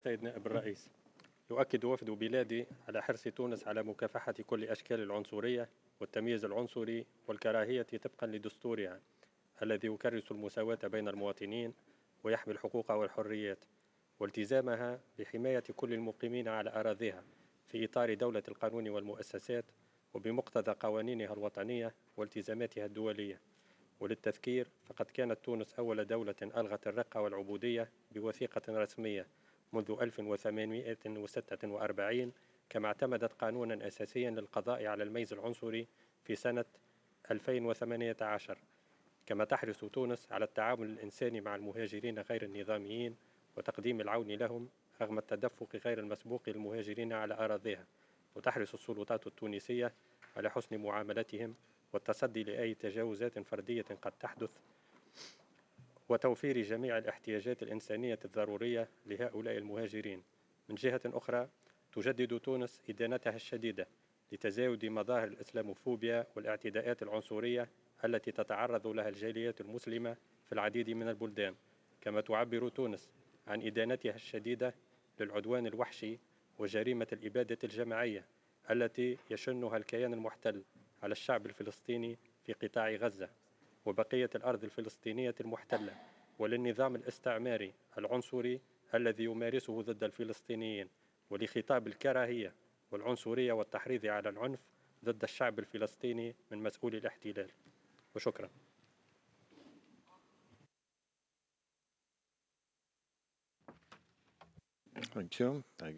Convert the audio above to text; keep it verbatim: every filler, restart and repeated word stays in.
سيد نائب الرئيس، يؤكد وفد بلادي على حرص تونس على مكافحة كل أشكال العنصرية والتمييز العنصري والكراهية طبقا لدستورها الذي يكرس المساواة بين المواطنين ويحمي الحقوق والحريات والتزامها بحماية كل المقيمين على أراضيها في إطار دولة القانون والمؤسسات وبمقتضى قوانينها الوطنية والتزاماتها الدولية. وللتذكير فقد كانت تونس أول دولة ألغت الرق والعبودية بوثيقة رسمية منذ ألف وثمانمئة وستة وأربعين، كما اعتمدت قانونا أساسيا للقضاء على الميز العنصري في سنة ألفين وثمانية عشر. كما تحرص تونس على التعامل الإنساني مع المهاجرين غير النظاميين وتقديم العون لهم رغم التدفق غير المسبوق للمهاجرين على أراضيها، وتحرص السلطات التونسية على حسن معاملتهم والتصدي لأي تجاوزات فردية قد تحدث وتوفير جميع الاحتياجات الإنسانية الضرورية لهؤلاء المهاجرين. من جهة أخرى تجدد تونس إدانتها الشديدة لتزايد مظاهر الإسلاموفوبيا والاعتداءات العنصرية التي تتعرض لها الجاليات المسلمة في العديد من البلدان. كما تعبر تونس عن إدانتها الشديدة للعدوان الوحشي وجريمة الإبادة الجماعية التي يشنها الكيان المحتل على الشعب الفلسطيني في قطاع غزة وبقية الأرض الفلسطينية المحتلة، وللنظام الاستعماري العنصري الذي يمارسه ضد الفلسطينيين، ولخطاب الكراهية والعنصرية والتحريض على العنف ضد الشعب الفلسطيني من مسؤولي الاحتلال. وشكرا. Thank you.